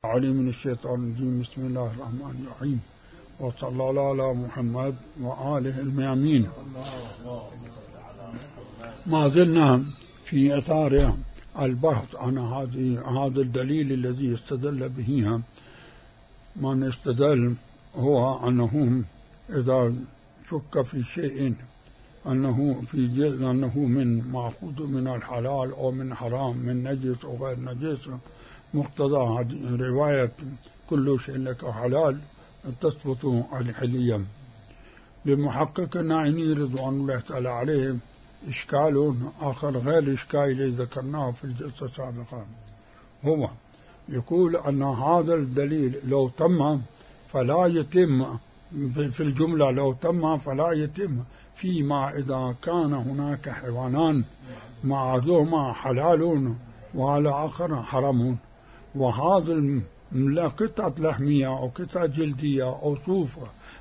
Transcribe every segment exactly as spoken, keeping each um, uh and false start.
علي من الشيطان الرجيم. بسم الله الرحمن الرحيم، وصلى الله على محمد وآله الميامين. ما زلنا في أثار البحث عن هذا الدليل الذي استدل به. من استدل هو أنه إذا شك في شيء أنه في جزء أنه من مأخوذ من الحلال أو من حرام، من نجس أو غير نجس، مقتضى رواية كل شيء لك حلال تثبت الحلية. لمحقق النعيني رضوان الله تعالى عليه إشكال آخر غير الإشكال الذي ذكرناه في الجلسة السابقة، هو يقول أن هذا الدليل لو تم فلا يتم في الجملة، لو تم فلا يتم فيما إذا كان هناك حيوانان مع ذوما حلال وعلى آخر حرام، وهذا قطعة لحمية أو قطعة جلدية أو صوف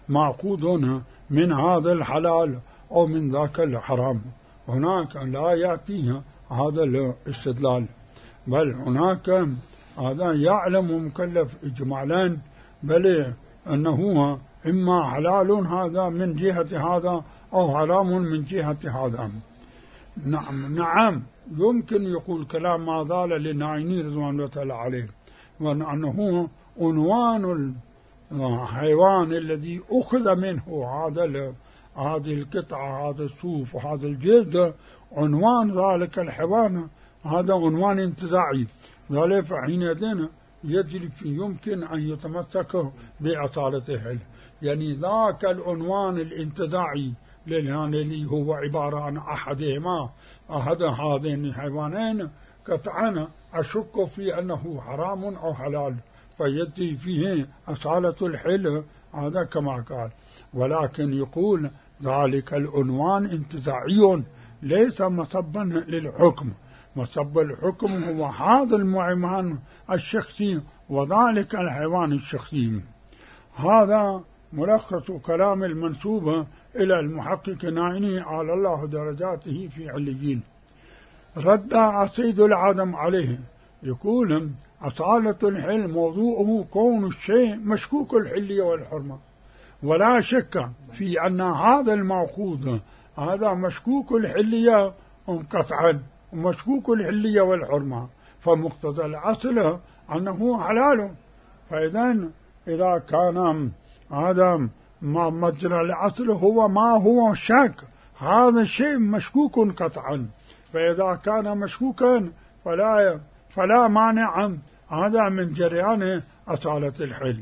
مأخوذ من هذا الحلال أو من ذاك الحرام، هناك لا يأتيها هذا الاستدلال، بل هناك هذا يعلم مكلف إجمالا بل أنه إما حلال هذا من جهة هذا أو حرام من جهة هذا. نعم نعم يمكن يقول كلام ما زال للنعيني رضوان الله تعالى عليه، وأنه عنوان الحيوان الذي أخذ منه هذا هذه القطعة، هذا الصوف وهذا الجلد، عنوان ذلك الحيوان هذا عنوان انتزاعي، ذلك حينئذ يجري يمكن أن يتمسك بأصالته، يعني ذاك العنوان الانتزاعي الذي هو عبارة عن أحدهما أحد هذين الحيوانين قطعا أشك في أنه حرام أو حلال، فيجري فيه أصالة الحل هذا كما قال، ولكن يقول ذلك العنوان انتزاعي ليس مصبا للحكم، مصب الحكم هو هذا المعنوان الشخصي وذلك الحيوان الشخصي. هذا ملخص كلام المنسوب إلى المحقق النعيني على الله درجاته في عليين. رد سيد العدم عليه، يقول أصالة الحل موضوعه كون الشيء مشكوك الحلية والحرمة، ولا شك في أن هذا المأخوذ هذا مشكوك الحلية قطعا ومشكوك الحلية والحرمة، فمقتضى الأصل أنه حلال، فإذا إذا كان هذا ما مجرى الأصل هو ما هو شك، هذا الشيء مشكوك قطعا، فإذا كان مشكوكا فلا فلا مانع هذا من جريان أصالة الحل.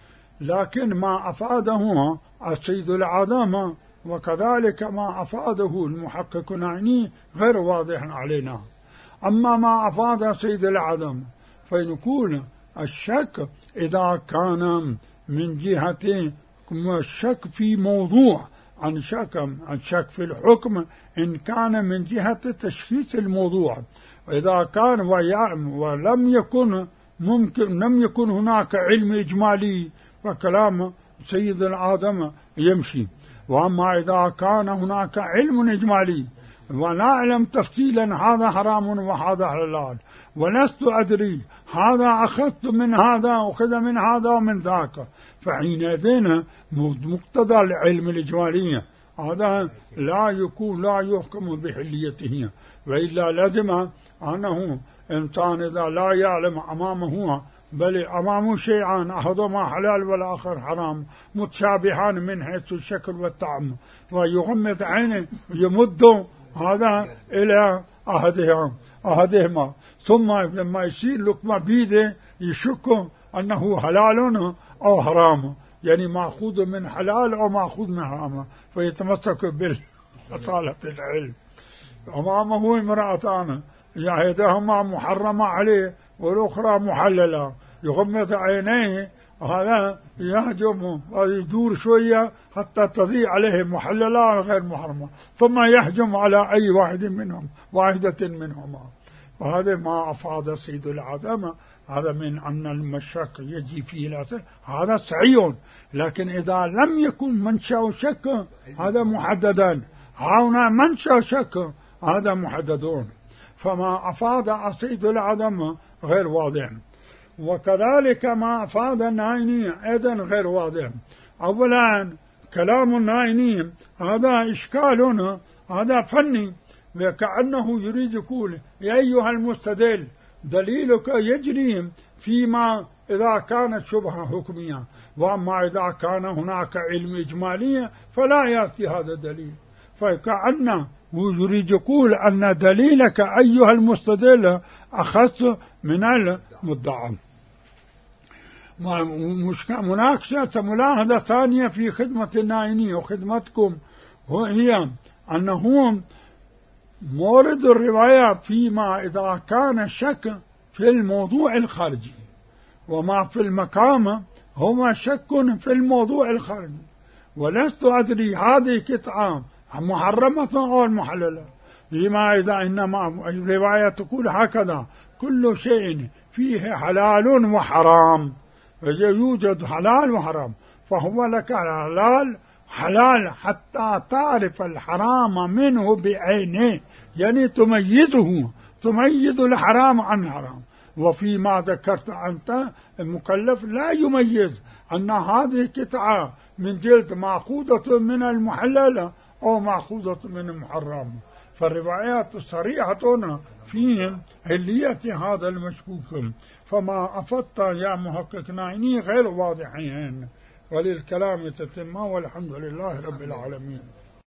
لكن ما أفاده السيد العدم وكذلك ما أفاده المحقق النعيني غير واضح علينا. أما ما أفاد سيد العدم فنقول الشك إذا كان من جهة الشك في موضوع عن شك عن شك في الحكم إن كان من جهة تشخيص الموضوع، وإذا كان ولم يكن ممكن لم يكن هناك علم إجمالي فكلام سيد العدم يمشي، وأما إذا كان هناك علم إجمالي ونعلم تفصيلا هذا حرام وهذا حلال ولست أدري هذا أخذت من هذا وأخذ من هذا ومن ذاك، فحينئذ مقتضى العلم الإجمالي هذا لا يكون لا يحكم بحليته، وإلا لازم أنه إنسان إذا لا يعلم أمامه بل أمامه شيئان أحدهما حلال والآخر حرام متشابهان من حيث الشكل والطعم، ويغمض عينه يمد هذا إلى أحدهما أحدهما ثم لما يصير لقمة بيده يشك أنه حلال أو حرام، يعني مأخوذ من حلال أو مأخوذ من حرام، فيتمسك بالأصالة العلم. أمامه امرأتان يهدهما محرمة عليه والأخرى محللة، يغمض عينيه هذا يهجم ويدور شوية حتى تضيع عليه محللة غير محرمة، ثم يهجم على أي واحد منهم واحدة منهما. وهذا ما أفاد سيد العدم، هذا من أن المشك يجي فيه الأصل هذا صحيح، لكن إذا لم يكن منشأ شك هذا محددا، هنا منشأ شك هذا محددون، فما أفاد سيد العدم غير واضح. وكذلك ما أفاد النائني أيضا غير واضح. أولا كلام النائني هذا إشكال، هذا فني، وكأنه يريد يقول يا أيها المستدل دليلك يجري فيما إذا كانت شبهة حكمية، وأما إذا كان هناك علم إجمالي فلا يأتي هذا الدليل. فكأنه يريد يقول أن دليلك أيها المستدل أخذت من المدعى. مناقشة ملاحظة ثانية في خدمة النائني وخدمتكم هي أنه مورد الرواية فيما إذا كان الشك في الموضوع الخارجي، وما في المقام هو شك في الموضوع الخارجي. ولست أدري هذه قطعة محرمة أو محللة، لما إذا إنما الرواية تقول هكذا كل شيء فيه حلال وحرام، يوجد حلال وحرام، فهو لك حلال حلال حتى تعرف الحرام منه بعينه، يعني تميزه، تميز الحرام عن الحرام. وفيما ذكرت أنت المكلف لا يميز أن هذه قطعة من جلد مأخوذة من المحللة أو مأخوذة من المحرم. فالروايات صريحة فيهم علية هذا المشكوك، فما أفدت يا محقق نائني غير واضحين، وللكلام تتمة، والحمد لله رب العالمين.